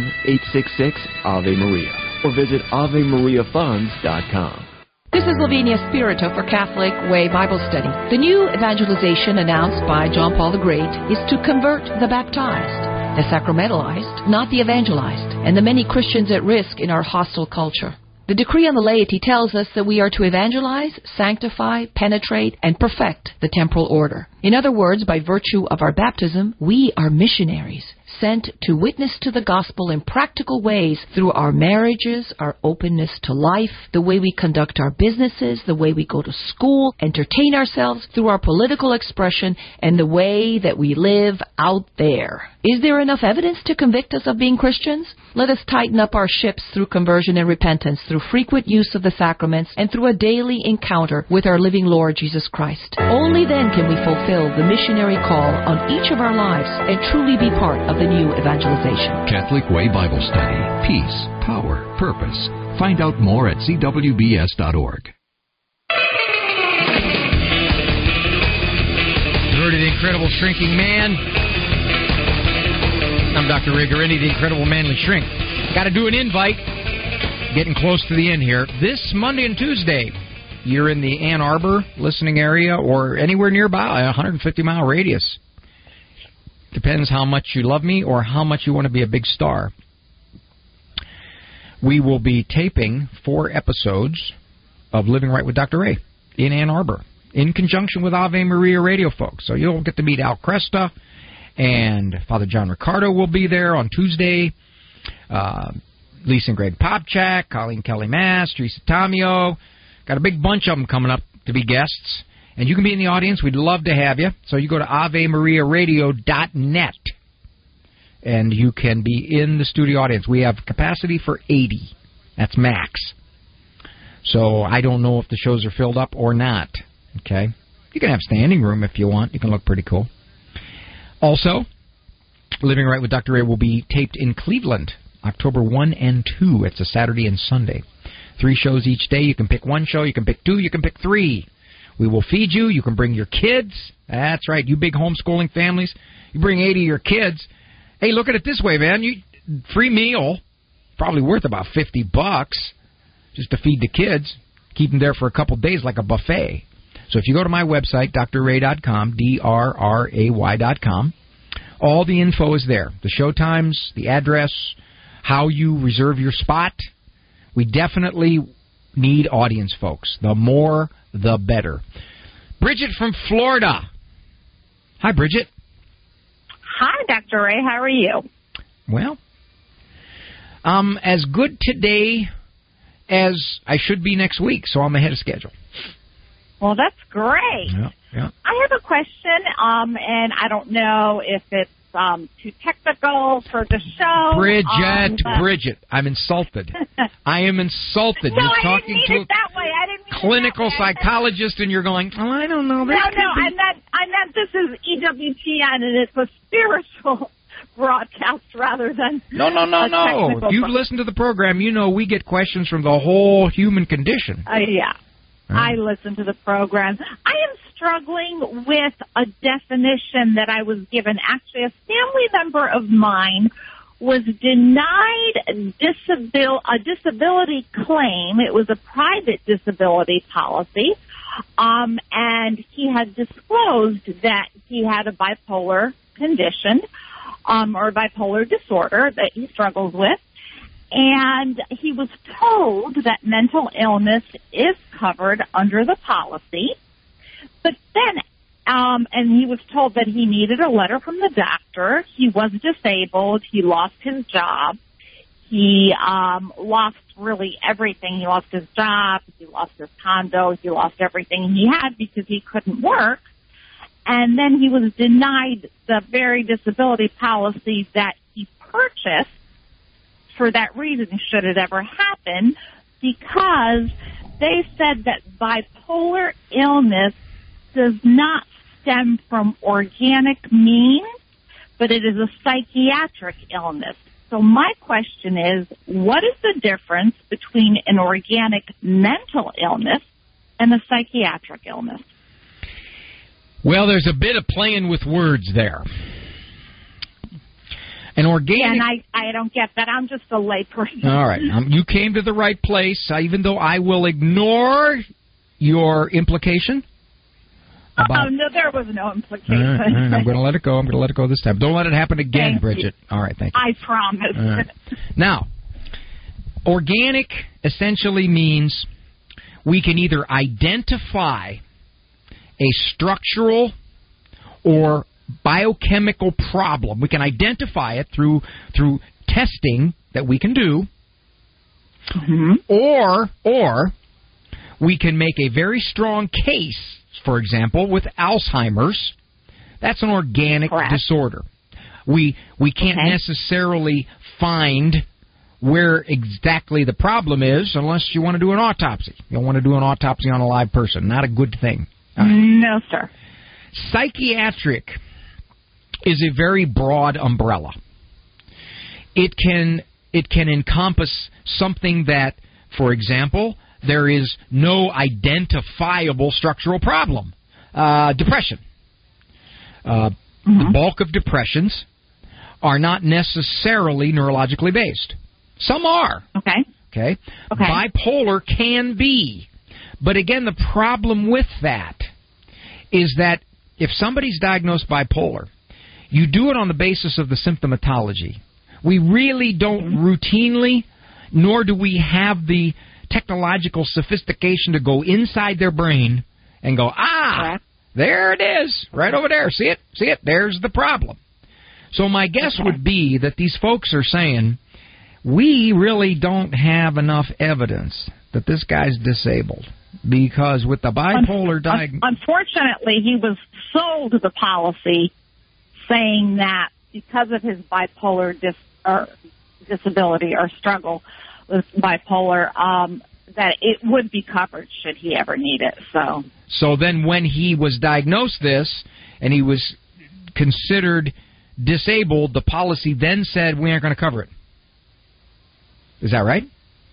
C: 1-866-AVE-MARIA, or visit AveMariaFunds.com.
O: This is Lavinia Spirito for Catholic Way Bible Study. The new evangelization announced by John Paul the Great is to convert the baptized, the sacramentalized, not the evangelized, and the many Christians at risk in our hostile culture. The decree on the laity tells us that we are to evangelize, sanctify, penetrate, and perfect the temporal order. In other words, by virtue of our baptism, we are missionaries, sent to witness to the gospel in practical ways through our marriages, our openness to life, the way we conduct our businesses, the way we go to school, entertain ourselves, through our political expression, and the way that we live out there. Is there enough evidence to convict us of being Christians? Let us tighten up our ships through conversion and repentance, through frequent use of the sacraments, and through a daily encounter with our living Lord Jesus Christ. Only then can we fulfill the missionary call on each of our lives and truly be part of the new evangelization.
B: Catholic Way Bible Study. Peace, power, purpose. Find out more at cwbs.org.
D: Heard of the Incredible Shrinking Man? I'm Dr. Ray Guarendi, the Incredible Manly Shrink. Got to do an invite. Getting close to the end here. This Monday and Tuesday, you're in the Ann Arbor listening area or anywhere nearby, a 150-mile radius. Depends how much you love me or how much you want to be a big star. We will be taping 4 episodes of Living Right with Dr. Ray in Ann Arbor. in conjunction with Ave Maria Radio, folks. So you'll get to meet Al Cresta, and Father John Ricardo will be there on Tuesday. Lisa and Greg Popchak, Colleen Kelly Mass, Teresa Tamio. Got a big bunch of them coming up to be guests. And you can be in the audience. We'd love to have you. So you go to AveMariaRadio.net, and you can be in the studio audience. We have capacity for 80. That's max. So I don't know if the shows are filled up or not. Okay? You can have standing room if you want. You can look pretty cool. Also, Living Right with Dr. Ray will be taped in Cleveland, October 1 and 2. It's a Saturday and Sunday. 3 shows each day. You can pick 1 show. You can pick 2. You can pick 3. We will feed you. You can bring your kids. That's right. You big homeschooling families. You bring 80 of your kids. Hey, look at it this way, man. Free meal, probably worth about $50 just to feed the kids. Keep them there for a couple days like a buffet. So if you go to my website, drray.com, drray.com, all the info is there. The show times, the address, how you reserve your spot. We definitely need audience, folks. The more, the better. Bridget from Florida. Hi, Bridget.
L: Hi, Dr. Ray. How are you?
D: Well, as good today as I should be next week, so I'm ahead of schedule.
L: Well, that's great.
D: Yeah.
L: I have a question, and I don't know if it's too technical for the show.
D: Bridget, I'm insulted. I am insulted.
L: No,
D: you're
L: I
D: talking
L: didn't
D: to
L: mean it that way. I didn't mean
D: clinical
L: it that way.
D: psychologist, and you're going, oh, I don't know.
L: No, I meant this is EWTN, and it's a spiritual broadcast rather than
D: No. If you've listened to the program, you know we get questions from the whole human condition.
L: Yeah. I listen to the program. I am struggling with a definition that I was given. Actually, a family member of mine was denied a disability claim. It was a private disability policy, and he had disclosed that he had a bipolar condition or bipolar disorder that he struggles with. And he was told that mental illness is covered under the policy. But then, and he was told that he needed a letter from the doctor. He was disabled. He lost his job. He lost really everything. He lost his job. He lost his condo. He lost everything he had because he couldn't work. And then he was denied the very disability policy that he purchased for that reason, should it ever happen, because they said that bipolar illness does not stem from organic means, but it is a psychiatric illness. So my question is, what is the difference between an organic mental illness and a psychiatric illness?
D: Well, there's a bit of playing with words there. An organic...
L: And I don't get that. I'm just a layperson.
D: All right. You came to the right place, even though I will ignore your implication.
L: Oh, no, there was no implication.
D: All right. I'm going to let it go. I'm going to let it go this time. Don't let it happen again, Bridget. All right, thank you.
L: I promise.
D: Right. Now, organic essentially means we can either identify a structural or biochemical problem. We can identify it through testing that we can do, or we can make a very strong case, for example, with Alzheimer's. That's an organic disorder. We can't necessarily find where exactly the problem is unless you want to do an autopsy. You don't want to do an autopsy on a live person. Not a good thing.
L: No, sir.
D: Psychiatric is a very broad umbrella. It can encompass something that, for example, there is no identifiable structural problem. Depression. The bulk of depressions are not necessarily neurologically based. Some are. Okay. Bipolar can be. But again, the problem with that is that if somebody's diagnosed bipolar, you do it on the basis of the symptomatology. We really don't routinely, nor do we have the technological sophistication to go inside their brain and go, There it is, right over there. See it? See it? There's the problem. So my guess would be that these folks are saying, we really don't have enough evidence that this guy's disabled, because with the bipolar diagnosis...
L: Unfortunately, he was sold the policy saying that because of his bipolar disability or struggle with bipolar, that it would be covered should he ever need it. So
D: then when he was diagnosed this and he was considered disabled, the policy then said we aren't going to cover it. Is that right?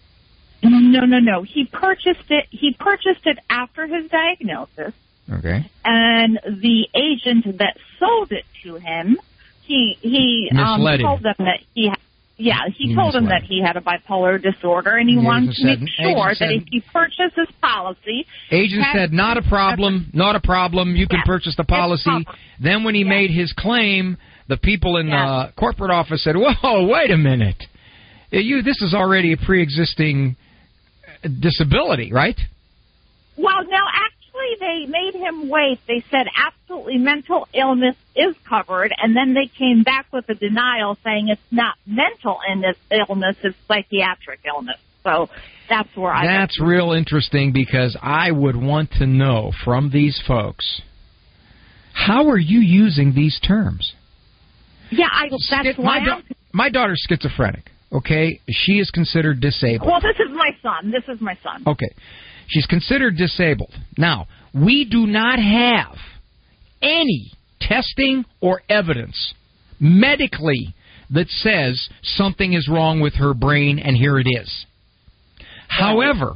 L: No. He purchased it after his diagnosis.
D: Okay.
L: And the agent that sold it to him, he told them that he told him that he had a bipolar disorder, and he wanted to make sure that if he purchased his policy...
D: Agent said, not a problem, you can purchase the policy. Then when he made his claim, the people in the corporate office said, whoa, wait a minute. This is already a pre-existing disability, right?
L: Well, no, actually, they made him wait. They said absolutely mental illness is covered, and then they came back with a denial saying it's not mental illness, it's psychiatric illness. So that's where That's
D: real interesting, because I would want to know from these folks, how are you using these terms?
L: Yeah, that's why
D: my daughter's schizophrenic. Okay, she is considered disabled.
L: Well, this is my son.
D: Okay, she's considered disabled. Now, we do not have any testing or evidence medically that says something is wrong with her brain, and here it is. However,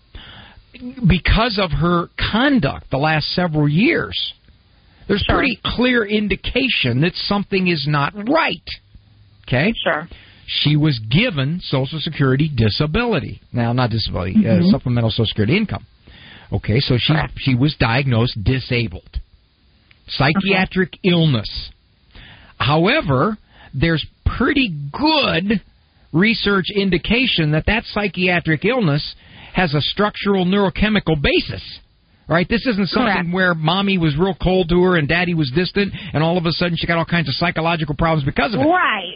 D: because of her conduct the last several years, there's pretty clear indication that something is not right. Okay?
L: Sure.
D: She was given Social Security disability. Now, not disability, supplemental Social Security income. Okay, so she was diagnosed disabled. Psychiatric illness. However, there's pretty good research indication that psychiatric illness has a structural neurochemical basis. Right? This isn't something where mommy was real cold to her and daddy was distant, and all of a sudden she got all kinds of psychological problems because of it.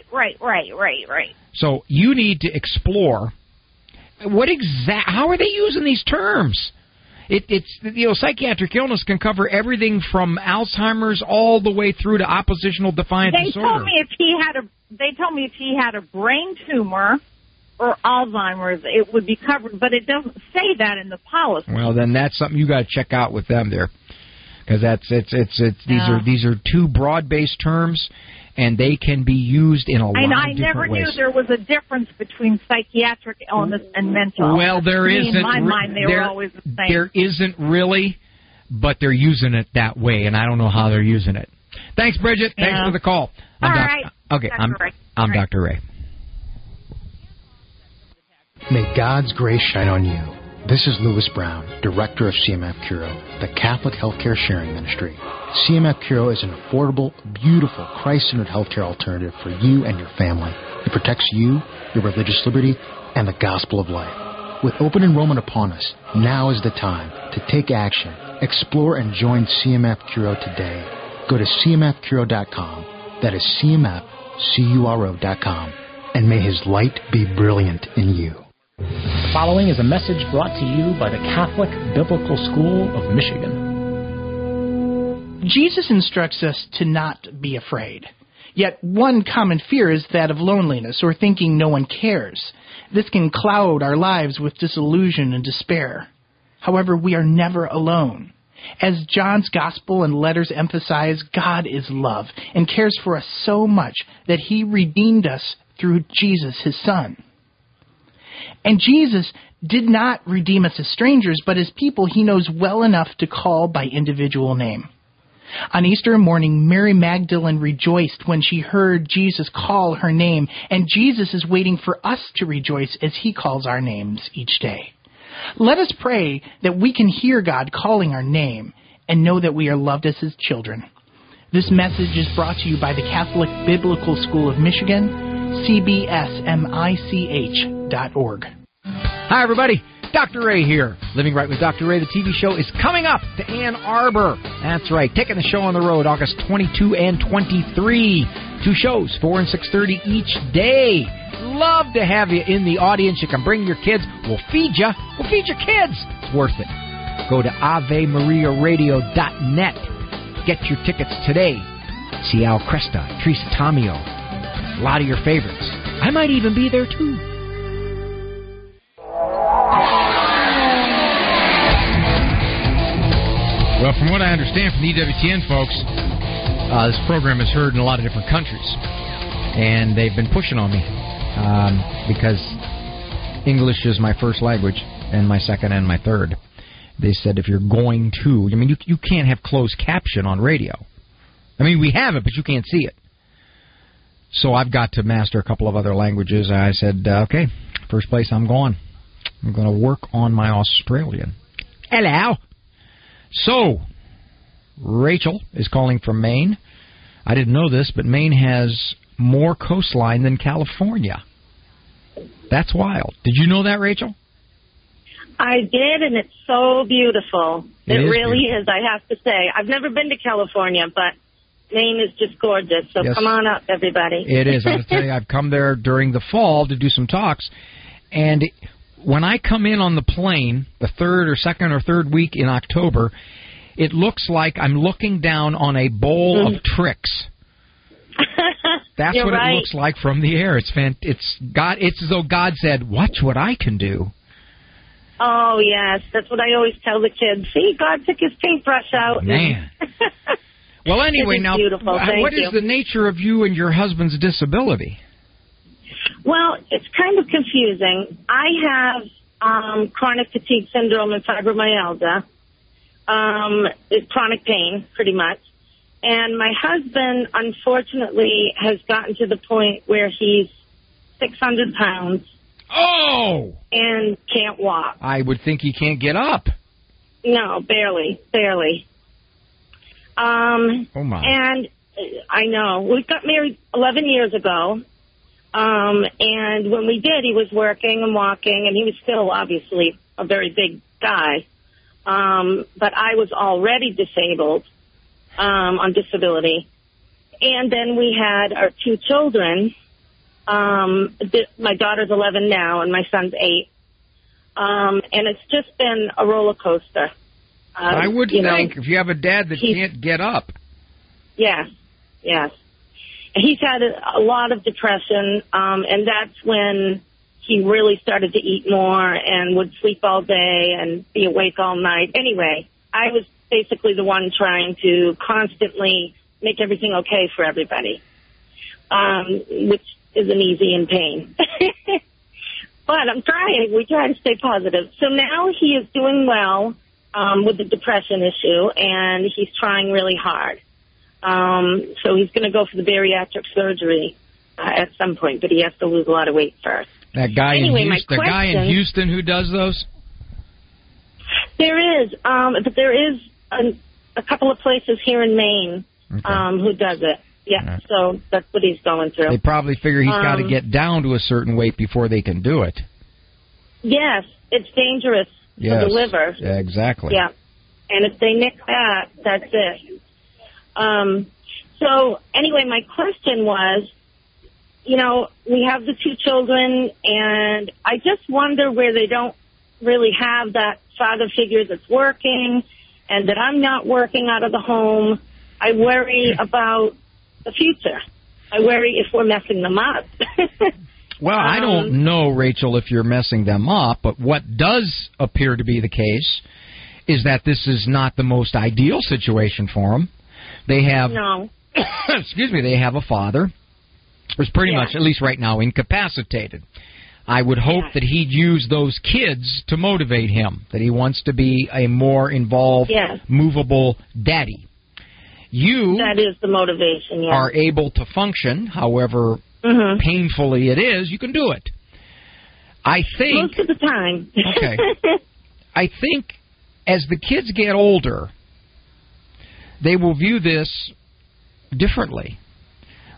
L: Right.
D: So you need to explore how are they using these terms? It's psychiatric illness can cover everything from Alzheimer's all the way through to oppositional defiant disorder.
L: They told me if he had a brain tumor or Alzheimer's, it would be covered, but it doesn't say that in the policy.
D: Well, then that's something you got to check out with them there, because these are two broad-based terms, and they can be used in a lot of different ways. I never knew
L: there was a difference between psychiatric illness and mental.
D: Well, there isn't.
L: In my mind, they were always the same.
D: There isn't really, but they're using it that way, and I don't know how they're using it. Thanks, Bridget. Thanks for the call.
L: All right.
D: Okay, I'm Dr. Ray.
P: May God's grace shine on you. This is Louis Brown, Director of CMF Curo, the Catholic Healthcare Sharing Ministry. CMF Curo is an affordable, beautiful, Christ-centered healthcare alternative for you and your family. It protects you, your religious liberty, and the gospel of life. With open enrollment upon us, now is the time to take action. Explore and join CMF Curo today. Go to cmfcuro.com. That is cmfcuro.com. And may His light be brilliant in you.
F: The following is a message brought to you by the Catholic Biblical School of Michigan.
Q: Jesus instructs us to not be afraid. Yet one common fear is that of loneliness or thinking no one cares. This can cloud our lives with disillusion and despair. However, we are never alone. As John's Gospel and letters emphasize, God is love and cares for us so much that He redeemed us through Jesus, His Son. And Jesus did not redeem us as strangers, but as people He knows well enough to call by individual name. On Easter morning, Mary Magdalene rejoiced when she heard Jesus call her name, and Jesus is waiting for us to rejoice as He calls our names each day. Let us pray that we can hear God calling our name and know that we are loved as His children. This message is brought to you by the Catholic Biblical School of Michigan, cbsmich.org.
D: Hi, everybody. Dr. Ray here. Living Right with Dr. Ray, the TV show, is coming up to Ann Arbor. That's right, taking the show on the road August 22 and 23. 2 shows, 4 and 6:30 each day. Love to have you in the audience. You can bring your kids. We'll feed you. We'll feed your kids. It's worth it. Go to AveMariaRadio.net. Get your tickets today. See Al Cresta, Teresa Tomeo, a lot of your favorites. I might even be there, too. Well, from what I understand from the EWTN folks, this program is heard in a lot of different countries. And they've been pushing on me because English is my first language and my second and my third. They said if you're going to, I mean, you can't have closed caption on radio. I mean, we have it, but you can't see it. So I've got to master a couple of other languages. I said, okay, first place I'm going. I'm going to work on my Australian. Hello. So, Rachel is calling from Maine. I didn't know this, but Maine has more coastline than California. That's wild. Did you know that, Rachel?
R: I did, and it's so beautiful. It really
D: beautiful.
R: is, I have to say. I've never been to California, but Maine is just gorgeous. So
D: Yes.
R: come on up, everybody.
D: It is. I'll tell you, I've come there during the fall to do some talks, and when I come in on the plane, the second or third week in October, it looks like I'm looking down on a bowl of tricks. That's
R: You're
D: what
R: right.
D: it looks like from the air. It's as though God said, "Watch what I can do."
R: Oh, yes. That's what I always tell the kids. See, God took his paintbrush out.
D: Man. Well, anyway,
R: It is
D: now,
R: beautiful. Thank
D: what
R: you.
D: is the nature of you and your husband's disability?
R: Well, it's kind of confusing. I have chronic fatigue syndrome and fibromyalgia. It's chronic pain, pretty much. And my husband, unfortunately, has gotten to the point where he's 600 pounds.
D: Oh!
R: And can't walk.
D: I would think he can't get up.
R: No, barely.
D: Oh, my.
R: And I know. We got married 11 years ago. And when we did, he was working and walking, and he was still obviously a very big guy. But I was already disabled on disability. And then we had our 2 children. My daughter's 11 now, and my son's 8. And it's just been a roller coaster.
D: I would think if you have a dad that can't get up.
R: Yes. He's had a lot of depression, and that's when he really started to eat more and would sleep all day and be awake all night. Anyway, I was basically the one trying to constantly make everything okay for everybody, which isn't easy in pain. But I'm trying. We try to stay positive. So now he is doing well with the depression issue, and he's trying really hard. So he's going to go for the bariatric surgery at some point, but he has to lose a lot of weight first.
D: That guy
R: Anyway,
D: in Houston,
R: my
D: the guy in
R: question-
D: Houston who does those?
R: There is, but there is a couple of places here in Maine who does it. Yeah, so that's what he's going through.
D: They probably figure he's got to
R: Um,
D: get down to a certain weight before they can do it.
R: Yes, it's dangerous
D: Yes.
R: for the liver.
D: Yeah, exactly.
R: Yeah, and if they nick that, that's it. So anyway, my question was, we have the 2 children, and I just wonder where they don't really have that father figure that's working, and that I'm not working out of the home. I worry about the future. I worry if we're messing them up.
D: Well, I don't know, Rachel, if you're messing them up, but what does appear to be the case is that this is not the most ideal situation for them. They have, they have a father who's pretty much, at least right now, incapacitated. I would hope that he'd use those kids to motivate him, that he wants to be a more involved, movable daddy. You
R: that is the motivation, yeah.
D: are able to function, however painfully it is, you can do it. I think...
R: Most of the time.
D: Okay. I think as the kids get older, they will view this differently.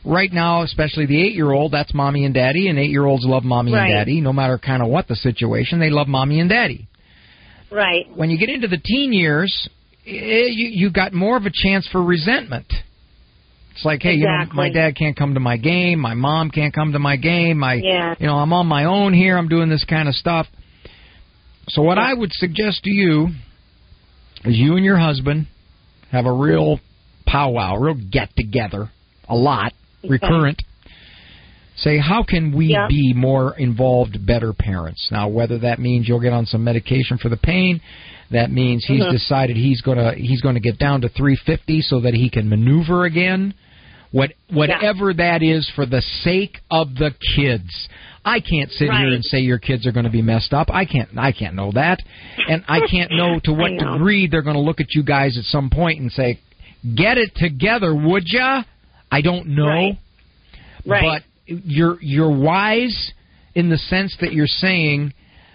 D: right now, especially the 8-year-old, that's mommy and daddy, and 8-year-olds love mommy and daddy, no matter kind of what the situation. They love mommy and daddy.
R: Right.
D: When you get into the teen years, you've got more of a chance for resentment. It's like, hey, my dad can't come to my game, my mom can't come to my game, I'm on my own here, I'm doing this kind of stuff. So what I would suggest to you is you and your husband have a real powwow, real get-together, a lot, recurrent. Say, how can we be more involved, better parents? Now, whether that means you'll get on some medication for the pain, that means he's decided he's going to get down to 350 so that he can maneuver again. Whatever that is, for the sake of the kids. I can't sit here and say your kids are going to be messed up. I can't know that, and I can't know to what degree they're going to look at you guys at some point and say, "Get it together, would ya?" I don't know, but you're wise in the sense that you're saying,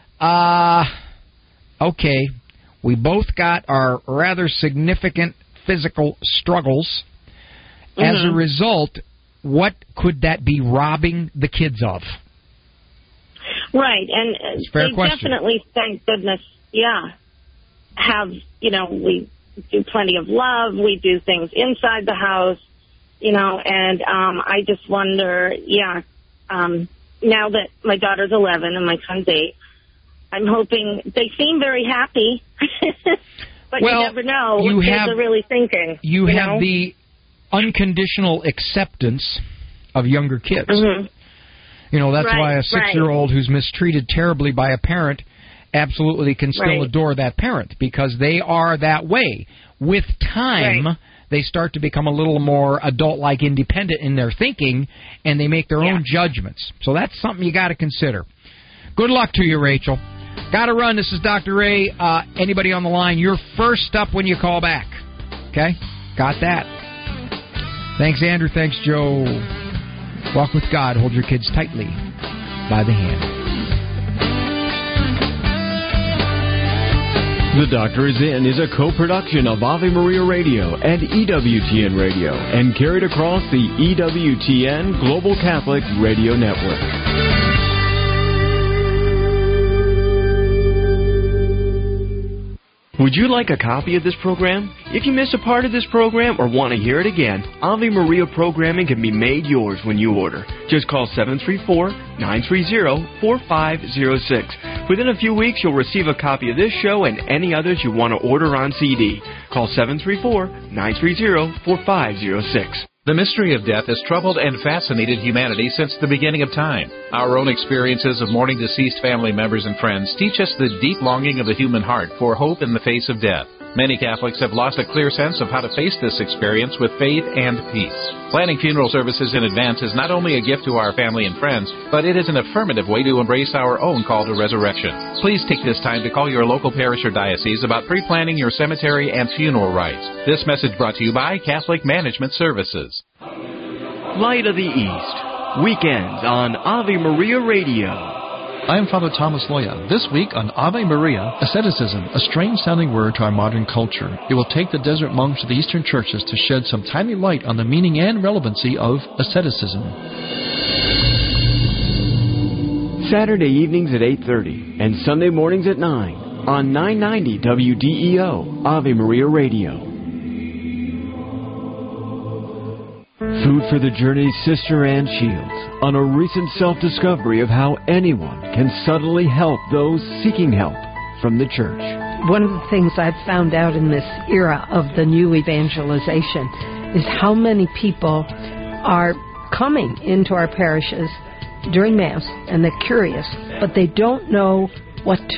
D: okay, we both got our rather significant physical struggles. As a result, what could that be robbing the kids of?
R: Right, and they definitely, thank goodness, have, we do plenty of love, we do things inside the house, and I just wonder, now that my daughter's 11 and my son's 8, I'm hoping, they seem very happy, but you never know what kids are really thinking.
D: You have the unconditional acceptance of younger kids. That's why a 6-year-old who's mistreated terribly by a parent absolutely can still adore that parent, because they are that way. With time, they start to become a little more adult-like, independent in their thinking, and they make their own judgments. So that's something you got to consider. Good luck to you, Rachel. Got to run. This is Dr. Ray. Anybody on the line, you're first up when you call back. Okay? Got that. Thanks, Andrew. Thanks, Joe. Walk with God. Hold your kids tightly by the hand.
C: The Doctor Is In is a co-production of Ave Maria Radio and EWTN Radio and carried across the EWTN Global Catholic Radio Network. Would you like a copy of this program? If you miss a part of this program or want to hear it again, Ave Maria programming can be made yours when you order. Just call 734-930-4506. Within a few weeks, you'll receive a copy of this show and any others you want to order on CD. Call 734-930-4506.
S: The mystery of death has troubled and fascinated humanity since the beginning of time. Our own experiences of mourning deceased family members and friends teach us the deep longing of the human heart for hope in the face of death. Many Catholics have lost a clear sense of how to face this experience with faith and peace. Planning funeral services in advance is not only a gift to our family and friends, but it is an affirmative way to embrace our own call to resurrection. Please take this time to call your local parish or diocese about pre-planning your cemetery and funeral rites. This message brought to you by Catholic Management Services.
C: Light of the East, weekends on Ave Maria Radio.
T: I am Father Thomas Loya. This week on Ave Maria, asceticism, a strange-sounding word to our modern culture. It will take the desert monks of the Eastern churches to shed some timely light on the meaning and relevancy of asceticism.
C: Saturday evenings at 8:30 and Sunday mornings at 9 on 990 WDEO, Ave Maria Radio. Food for the Journey's Sister Ann Shields on a recent self-discovery of how anyone can subtly help those seeking help from the church.
U: One of the things I've found out in this era of the new evangelization is how many people are coming into our parishes during Mass, and they're curious, but they don't know what to